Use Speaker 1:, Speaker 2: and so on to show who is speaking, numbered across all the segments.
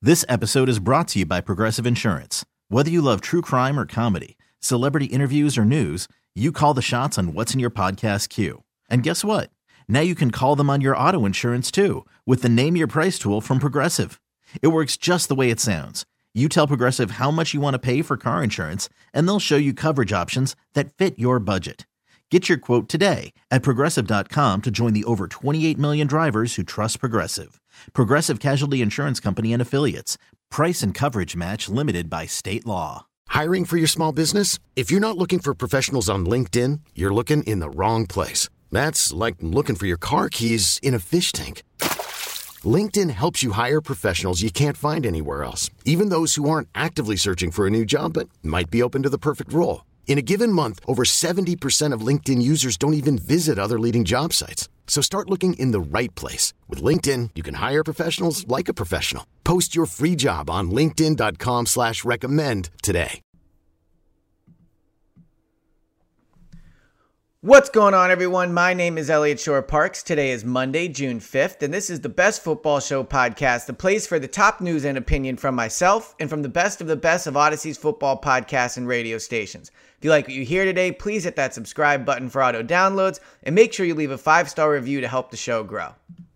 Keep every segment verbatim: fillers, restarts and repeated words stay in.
Speaker 1: This episode is brought to you by Progressive Insurance. Whether you love true crime or comedy, celebrity interviews or news, you call the shots on what's in your podcast queue. And guess what? Now you can call them on your auto insurance too with the Name Your Price tool from Progressive. It works just the way it sounds. You tell Progressive how much you want to pay for car insurance, and they'll show you coverage options that fit your budget. Get your quote today at Progressive dot com to join the over twenty-eight million drivers who trust Progressive. Progressive Casualty Insurance Company and Affiliates. Price and coverage match limited by state law.
Speaker 2: Hiring for your small business? If you're not looking for professionals on LinkedIn, you're looking in the wrong place. That's like looking for your car keys in a fish tank. LinkedIn helps you hire professionals you can't find anywhere else, even those who aren't actively searching for a new job but might be open to the perfect role. In a given month, over seventy percent of LinkedIn users don't even visit other leading job sites. So start looking in the right place. With LinkedIn, you can hire professionals like a professional. Post your free job on linkedin dot com slash recommend today.
Speaker 3: What's going on, everyone? My name is Elliot Shore-Parks. Today is Monday, June fifth, and this is the Best Football Show podcast, the place for the top news and opinion from myself and from the best of the best of Odyssey's football podcasts and radio stations. If you like what you hear today, please hit that subscribe button for auto downloads and make sure you leave a five-star review to help the show grow.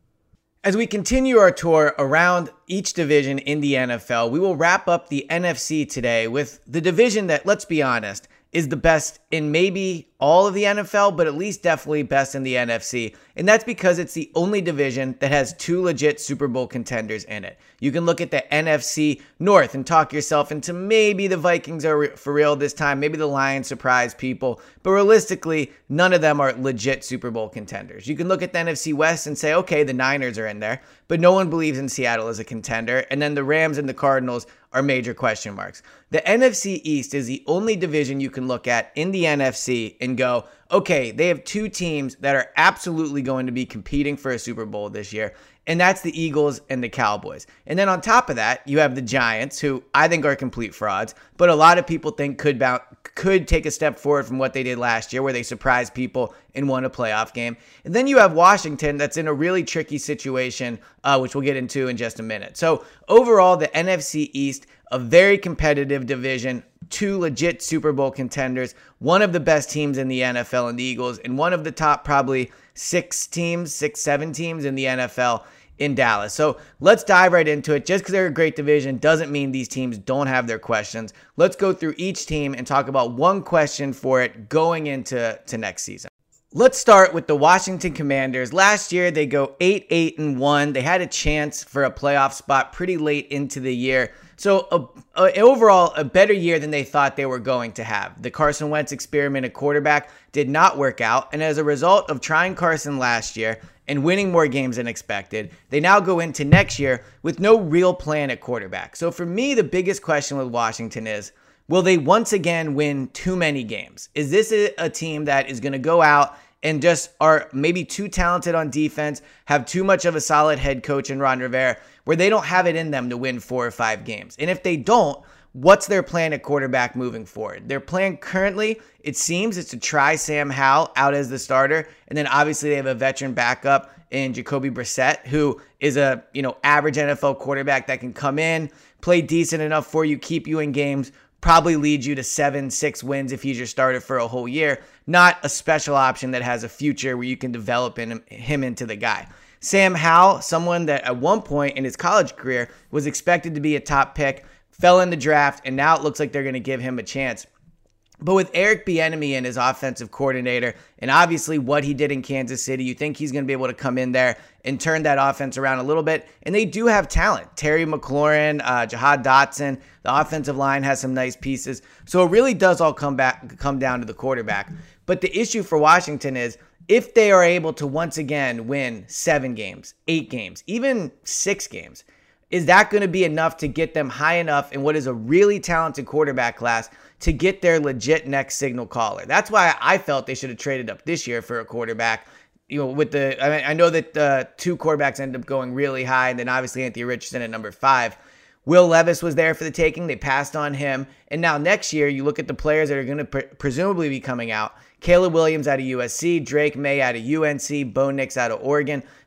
Speaker 3: As we continue our tour around each division in the N F L, we will wrap up the N F C today with the division that, let's be honest, is the best in maybe all of the N F L, but at least definitely best in the N F C. And that's because it's the only division that has two legit Super Bowl contenders in it. You can look at the N F C North and talk yourself into maybe the Vikings are for real this time, maybe the Lions surprise people, but realistically, none of them are legit Super Bowl contenders. You can look at the N F C West and say, okay, the Niners are in there, but no one believes in Seattle as a contender, and then the Rams and the Cardinals are major question marks. The N F C East is the only division you can look at in the N F C and go, okay, they have two teams that are absolutely going to be competing for a Super Bowl this year, and that's the Eagles and the Cowboys. And then on top of that, you have the Giants, who I think are complete frauds, but a lot of people think could bounce, could take a step forward from what they did last year, where they surprised people and won a playoff game. And then you have Washington, that's in a really tricky situation, uh, which we'll get into in just a minute. So overall, the N F C East, a very competitive division, two legit Super Bowl contenders, one of the best teams in the N F L in the Eagles, and one of the top probably six teams, six, seven teams in the N F L in Dallas. So let's dive right into it. Just because they're a great division doesn't mean these teams don't have their questions. Let's go through each team and talk about one question for it going into to next season. Let's start with the Washington Commanders. Last year, they go eight eight and one. They had a chance for a playoff spot pretty late into the year. So a, a, overall, a better year than they thought they were going to have. The Carson Wentz experiment at quarterback did not work out. And as a result of trying Carson last year and winning more games than expected, they now go into next year with no real plan at quarterback. So for me, the biggest question with Washington is, will they once again win too many games? Is this a, a team that is going to go out and just are maybe too talented on defense, have too much of a solid head coach in Ron Rivera, where they don't have it in them to win four or five games? And if they don't, what's their plan at quarterback moving forward? Their plan currently, it seems, is to try Sam Howell out as the starter, and then obviously they have a veteran backup in Jacoby Brissett, who is a you know average N F L quarterback that can come in, play decent enough for you, keep you in games, probably lead you to seven, six wins if he's your starter for a whole year. Not a special option that has a future where you can develop in him into the guy. Sam Howell, someone that at one point in his college career was expected to be a top pick, fell in the draft, and now it looks like they're going to give him a chance. But with Eric Bieniemy in his offensive coordinator, and obviously what he did in Kansas City, you think he's going to be able to come in there and turn that offense around a little bit. And they do have talent. Terry McLaurin, uh, Jahad Dotson, the offensive line has some nice pieces. So it really does all come back, come down to the quarterback. But the issue for Washington is, if they are able to once again win seven games, eight games, even six games, is that going to be enough to get them high enough in what is a really talented quarterback class to get their legit next signal caller? That's why I felt they should have traded up this year for a quarterback. You know, with the, I, mean, I know that uh, two quarterbacks ended up going really high, and then obviously Anthony Richardson at number five. Will Levis was there for the taking. They passed on him. And now next year, you look at the players that are going to pre- presumably be coming out. Caleb Williams out of U S C, Drake May out of U N C, Bo Nix out of Oregon.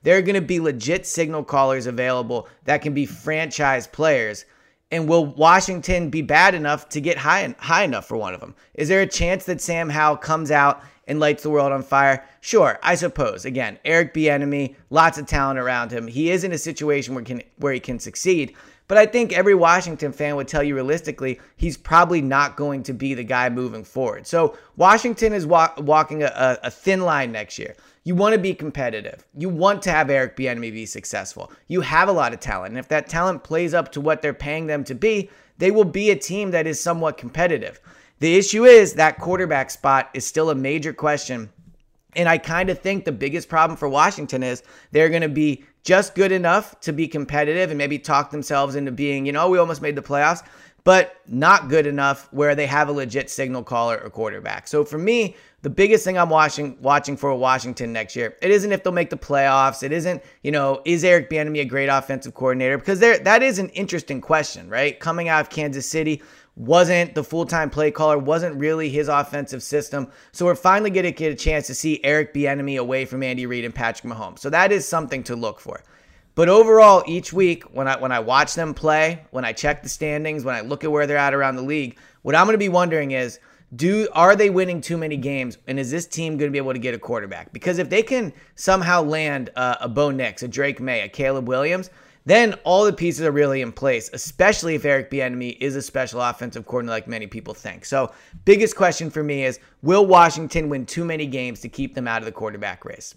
Speaker 3: There are going to be legit signal callers available that can be franchise players. And will Washington be bad enough to get high high enough for one of them? Is there a chance that Sam Howell comes out and lights the world on fire? Sure, I suppose. Again, Eric Bieniemy, lots of talent around him. He is in a situation where, can, where he can succeed. But I think every Washington fan would tell you realistically, he's probably not going to be the guy moving forward. So Washington is wa- walking a, a thin line next year. You want to be competitive. You want to have Eric Bieniemy be successful. You have a lot of talent. And if that talent plays up to what they're paying them to be, they will be a team that is somewhat competitive. The issue is that quarterback spot is still a major question. And I kind of think the biggest problem for Washington is they're going to be just good enough to be competitive and maybe talk themselves into being, you know, we almost made the playoffs, but not good enough where they have a legit signal caller or quarterback. So for me, the biggest thing I'm watching watching for Washington next year, it isn't if they'll make the playoffs. It isn't, you know, is Eric Bieniemy a great offensive coordinator? Because there, that is an interesting question, right? Coming out of Kansas City, wasn't the full-time play caller, wasn't really his offensive system. So we're finally going to get a chance to see Eric Bieniemy away from Andy Reid and Patrick Mahomes. So that is something to look for. But overall, each week, when I when I watch them play, when I check the standings, when I look at where they're at around the league, what I'm going to be wondering is, do are they winning too many games? And is this team going to be able to get a quarterback? Because if they can somehow land uh, a Bo Nix, a Drake May, a Caleb Williams, then all the pieces are really in place, especially if Eric Bieniemy is a special offensive coordinator like many people think. So biggest question for me is, will Washington win too many games to keep them out of the quarterback race?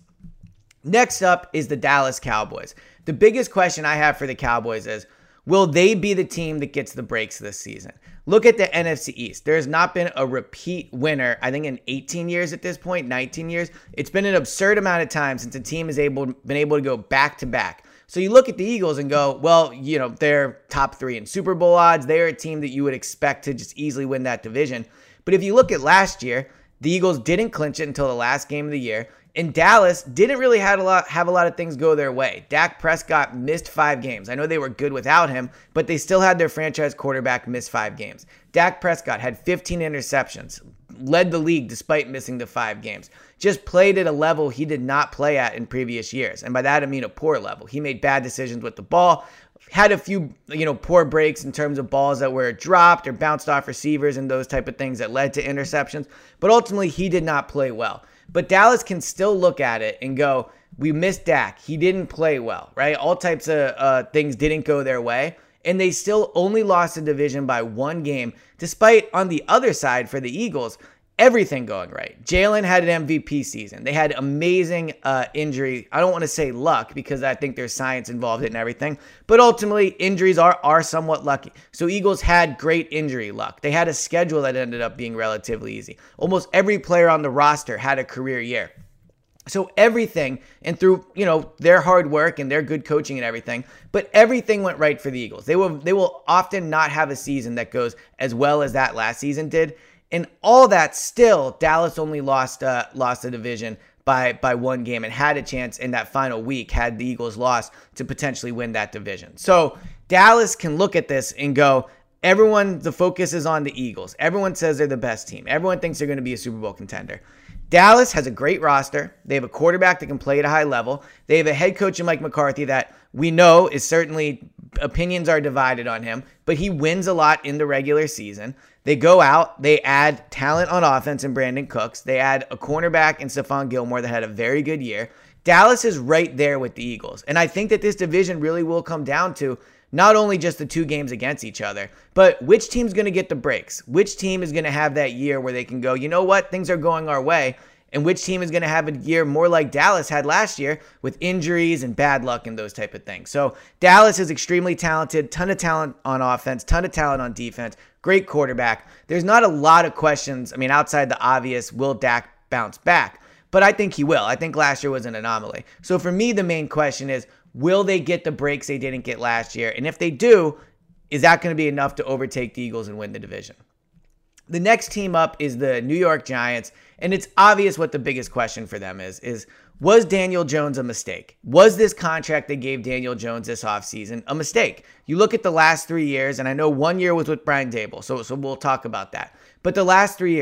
Speaker 3: Next up is the Dallas Cowboys. The biggest question I have for the Cowboys is, will they be the team that gets the breaks this season? Look at the N F C East. There has not been a repeat winner, I think in eighteen years at this point, nineteen years. It's been an absurd amount of time since a team has able been able to go back to back. So you look at the Eagles and go, well, you know, they're top three in Super Bowl odds. They're a team that you would expect to just easily win that division. But if you look at last year, the Eagles didn't clinch it until the last game of the year. And Dallas didn't really have a lot, have a lot of things go their way. Dak Prescott missed five games. I know they were good without him, but they still had their franchise quarterback miss five games. Dak Prescott had fifteen interceptions, led the league despite missing the five games. Just played at a level he did not play at in previous years. And by that, I mean a poor level. He made bad decisions with the ball, had a few, you know, poor breaks in terms of balls that were dropped or bounced off receivers and those type of things that led to interceptions. But ultimately, he did not play well. But Dallas can still look at it and go, we missed Dak. He didn't play well, right? All types of uh, things didn't go their way. And they still only lost the division by one game, despite on the other side for the Eagles, everything going right. Jalen had an M V P season. They had amazing uh, injury. I don't want to say luck because I think there's science involved in everything. But ultimately, injuries are, are somewhat lucky. So Eagles had great injury luck. They had a schedule that ended up being relatively easy. Almost every player on the roster had a career year. So everything, and through, you know, their hard work and their good coaching and everything, but everything went right for the Eagles. They will, they will often not have a season that goes as well as that last season did. And all that still, Dallas only lost uh, lost the division by by one game and had a chance in that final week had the Eagles lost to potentially win that division. So Dallas can look at this and go, everyone, the focus is on the Eagles. Everyone says they're the best team. Everyone thinks they're going to be a Super Bowl contender. Dallas has a great roster. They have a quarterback that can play at a high level. They have a head coach in Mike McCarthy that we know is certainly, opinions are divided on him, but he wins a lot in the regular season. They go out, they add talent on offense in Brandon Cooks. They add a cornerback in Stephon Gilmore that had a very good year. Dallas is right there with the Eagles. And I think that this division really will come down to not only just the two games against each other, but which team's going to get the breaks? Which team is going to have that year where they can go, you know what, things are going our way, and which team is going to have a year more like Dallas had last year with injuries and bad luck and those type of things. So Dallas is extremely talented, ton of talent on offense, ton of talent on defense, great quarterback. There's not a lot of questions, I mean, outside the obvious, will Dak bounce back? But I think he will. I think last year was an anomaly. So for me, the main question is, will they get the breaks they didn't get last year? And if they do, is that going to be enough to overtake the Eagles and win the division? The next team up is the New York Giants, and it's obvious what the biggest question for them is, is was Daniel Jones a mistake? Was this contract they gave Daniel Jones this offseason a mistake? You look at the last three years, and I know one year was with Brian Daboll, so, so we'll talk about that. But the last three years,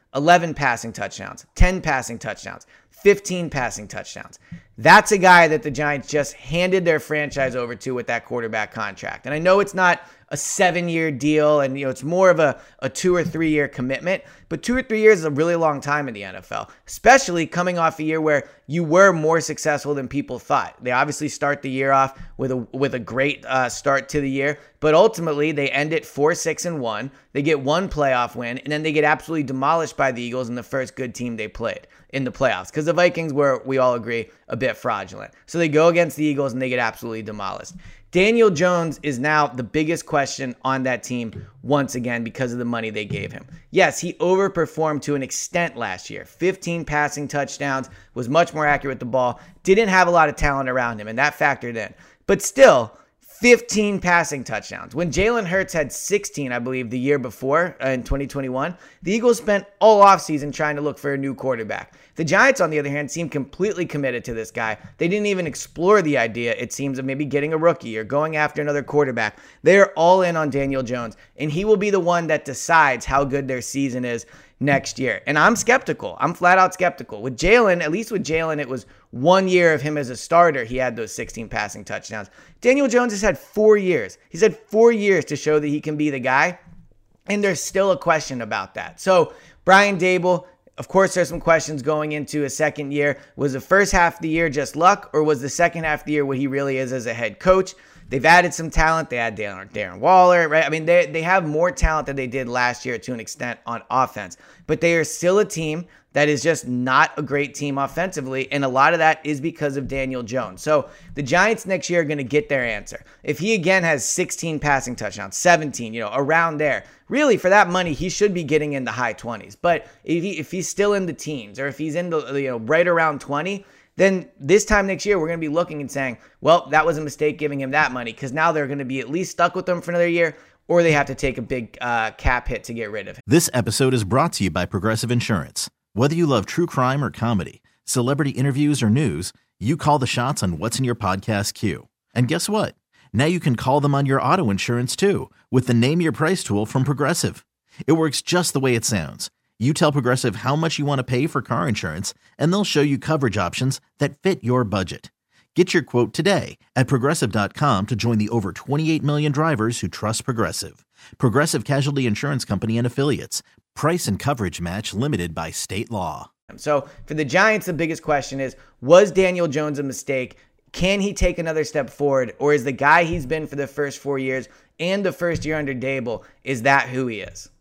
Speaker 3: eleven passing touchdowns, ten passing touchdowns, fifteen passing touchdowns. That's a guy that the Giants just handed their franchise over to with that quarterback contract. And I know it's not a seven-year deal, and you know it's more of a, a two or three-year commitment, but two or three years is a really long time in the N F L, especially coming off a year where you were more successful than people thought. They obviously start the year off with a with a great uh, start to the year, but ultimately they end it four, six, and one. They get one playoff win, and then they get absolutely demolished by the Eagles in the first good team they played in the playoffs, because the Vikings were, we all agree, a bit fraudulent. So they go against the Eagles and they get absolutely demolished. Daniel Jones is now the biggest question on that team once again because of the money they gave him. Yes, he overperformed to an extent last year. fifteen passing touchdowns, was much more accurate with the ball, didn't have a lot of talent around him, and that factored in. But still, fifteen passing touchdowns. When Jalen Hurts had sixteen, I believe, the year before uh, in twenty twenty-one, the Eagles spent all offseason trying to look for a new quarterback. The Giants, on the other hand, seem completely committed to this guy. They didn't even explore the idea, it seems, of maybe getting a rookie or going after another quarterback. They're all in on Daniel Jones, and he will be the one that decides how good their season is next year. And I'm skeptical. I'm flat out skeptical. With Jalen, at least with Jalen, it was one year of him as a starter. He had those sixteen passing touchdowns. Daniel Jones has had four years. He's had four years to show that he can be the guy. And there's still a question about that. So Brian Daboll, of course, there's some questions going into a second year. Was the first half of the year just luck, or was the second half of the year what he really is as a head coach? They've added some talent. They had Darren, Darren Waller, right? I mean, they, they have more talent than they did last year to an extent on offense. But they are still a team that is just not a great team offensively, and a lot of that is because of Daniel Jones. So the Giants next year are going to get their answer. If he again has sixteen passing touchdowns, seventeen, you know, around there, really for that money, he should be getting in the high twenties. But if he, if he's still in the teens, or if he's in the, you know, right around twenty, then this time next year, we're going to be looking and saying, well, that was a mistake giving him that money, because now they're going to be at least stuck with him for another year, or they have to take a big uh, cap hit to get rid of him.
Speaker 1: This episode is brought to you by Progressive Insurance. Whether you love true crime or comedy, celebrity interviews or news, you call the shots on what's in your podcast queue. And guess what? Now you can call them on your auto insurance too, with the Name Your Price tool from Progressive. It works just the way it sounds. You tell Progressive how much you want to pay for car insurance, and they'll show you coverage options that fit your budget. Get your quote today at Progressive dot com to join the over twenty-eight million drivers who trust Progressive. Progressive Casualty Insurance Company and Affiliates. Price and coverage match limited by state law.
Speaker 3: So for the Giants, the biggest question is, was Daniel Jones a mistake? Can he take another step forward? Or is the guy he's been for the first four years and the first year under Daboll, is that who he is?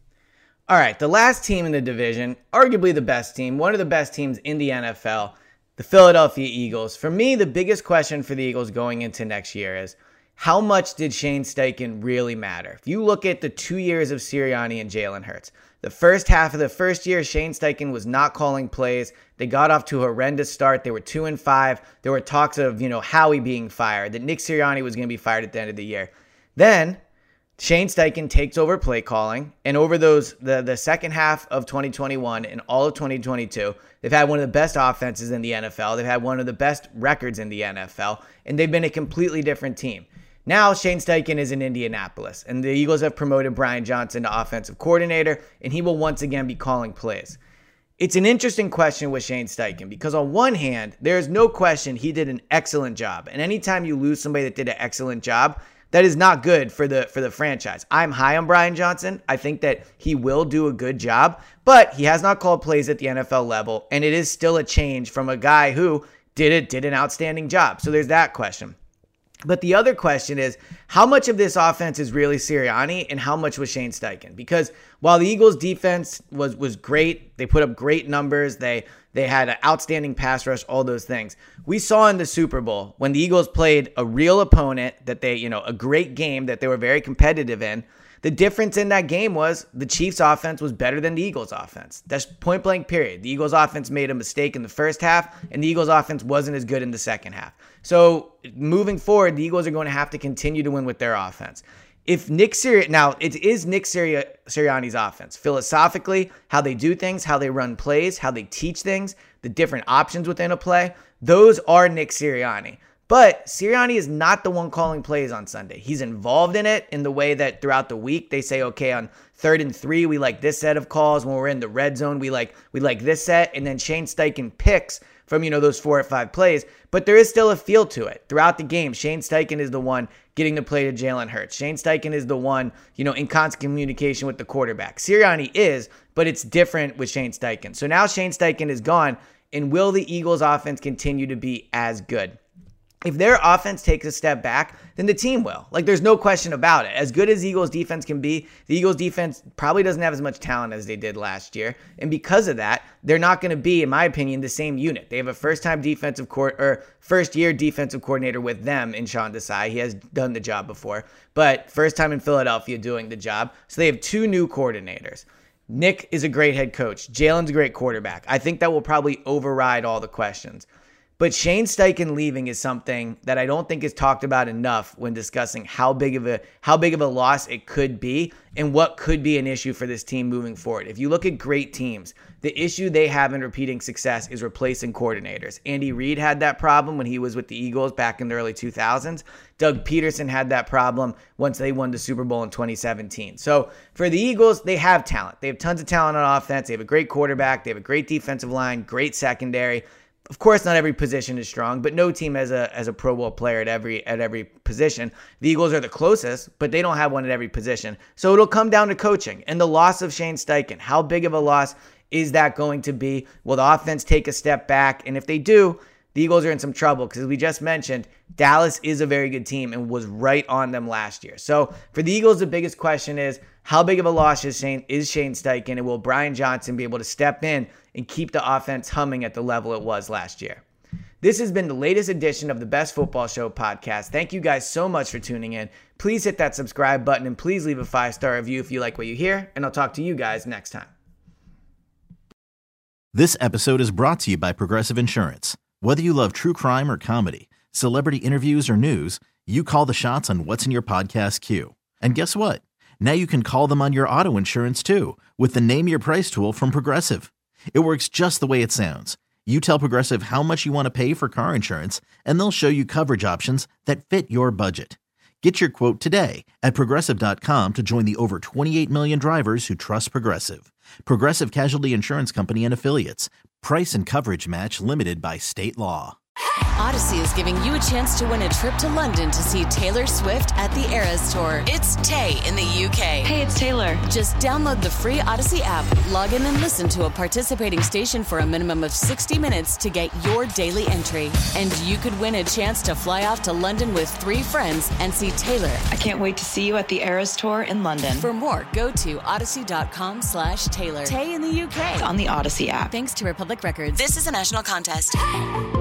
Speaker 3: All right, the last team in the division, arguably the best team, one of the best teams in the N F L, the Philadelphia Eagles. For me, the biggest question for the Eagles going into next year is, how much did Shane Steichen really matter? If you look at the two years of Sirianni and Jalen Hurts, the first half of the first year, Shane Steichen was not calling plays. They got off to a horrendous start. They were two and five. There were talks of, you know, Howie being fired, that Nick Sirianni was going to be fired at the end of the year. Then Shane Steichen takes over play calling, and over those the, the second half of twenty twenty-one and all of twenty twenty-two, they've had one of the best offenses in the N F L. They've had one of the best records in the N F L, and they've been a completely different team. Now Shane Steichen is in Indianapolis, and the Eagles have promoted Brian Johnson to offensive coordinator, and he will once again be calling plays. It's an interesting question with Shane Steichen, because on one hand, there's no question he did an excellent job. And anytime you lose somebody that did an excellent job, that is not good for the for the franchise. I'm high on Brian Johnson. I think that he will do a good job, but he has not called plays at the N F L level, and it is still a change from a guy who did it, did an outstanding job. So there's that question. But the other question is, how much of this offense is really Sirianni and how much was Shane Steichen? Because while the Eagles' defense was was great, they put up great numbers, they they had an outstanding pass rush, all those things. We saw in the Super Bowl when the Eagles played a real opponent that they, you know, a great game that they were very competitive in. The difference in that game was the Chiefs' offense was better than the Eagles' offense. That's point blank period. The Eagles' offense made a mistake in the first half, and the Eagles' offense wasn't as good in the second half. So moving forward, the Eagles are going to have to continue to win with their offense. If Nick Sirianni, now it is Nick Siri- Sirianni's offense. Philosophically, how they do things, how they run plays, how they teach things, the different options within a play, those are Nick Sirianni. But Sirianni is not the one calling plays on Sunday. He's involved in it in the way that throughout the week they say, okay, on third and three, we like this set of calls. When we're in the red zone, we like we like this set. And then Shane Steichen picks from, you know, those four or five plays. But there is still a feel to it. Throughout the game, Shane Steichen is the one getting the play to Jalen Hurts. Shane Steichen is the one, you know, in constant communication with the quarterback. Sirianni is, but it's different with Shane Steichen. So now Shane Steichen is gone. And will the Eagles offense continue to be as good? If their offense takes a step back, then the team will. Like, there's no question about it. As good as Eagles defense can be, the Eagles defense probably doesn't have as much talent as they did last year. And because of that, they're not going to be, in my opinion, the same unit. They have a first-time defensive court or first-year defensive coordinator with them in Sean Desai. He has done the job before, but first time in Philadelphia doing the job. So they have two new coordinators. Nick is a great head coach. Jalen's a great quarterback. I think that will probably override all the questions. But Shane Steichen leaving is something that I don't think is talked about enough when discussing how big of a how big of a loss it could be and what could be an issue for this team moving forward. If you look at great teams, the issue they have in repeating success is replacing coordinators. Andy Reid had that problem when he was with the Eagles back in the early two thousands. Doug Peterson had that problem once they won the Super Bowl in twenty seventeen. So for the Eagles, they have talent. They have tons of talent on offense. They have a great quarterback. They have a great defensive line, great secondary. Of course, not every position is strong, but no team has a as a Pro Bowl player at every at every position. The Eagles are the closest, but they don't have one at every position. So it'll come down to coaching and the loss of Shane Steichen. How big of a loss is that going to be? Will the offense take a step back? And if they do, the Eagles are in some trouble because, as we just mentioned, Dallas is a very good team and was right on them last year. So for the Eagles, the biggest question is, how big of a loss is Shane, is Shane Steichen, and will Brian Johnson be able to step in and keep the offense humming at the level it was last year? This has been the latest edition of the Best Football Show podcast. Thank you guys so much for tuning in. Please hit that subscribe button and please leave a five-star review if you like what you hear, and I'll talk to you guys next time.
Speaker 1: This episode is brought to you by Progressive Insurance. Whether you love true crime or comedy, celebrity interviews or news, you call the shots on what's in your podcast queue. And guess what? Now you can call them on your auto insurance too with the Name Your Price tool from Progressive. It works just the way it sounds. You tell Progressive how much you want to pay for car insurance, and they'll show you coverage options that fit your budget. Get your quote today at Progressive dot com to join the over twenty-eight million drivers who trust Progressive. Progressive Casualty Insurance Company and Affiliates. Price and coverage match limited by state law.
Speaker 4: Odyssey is giving you a chance to win a trip to London to see Taylor Swift at the Eras Tour. It's Tay in the U K.
Speaker 5: Hey, it's Taylor.
Speaker 4: Just download the free Odyssey app, log in and listen to a participating station for a minimum of sixty minutes to get your daily entry. And you could win a chance to fly off to London with three friends and see Taylor.
Speaker 5: I can't wait to see you at the Eras Tour in London.
Speaker 4: For more, go to odyssey.com slash Taylor. Tay in the U K.
Speaker 5: It's on the Odyssey app.
Speaker 4: Thanks to Republic Records. This is a national contest.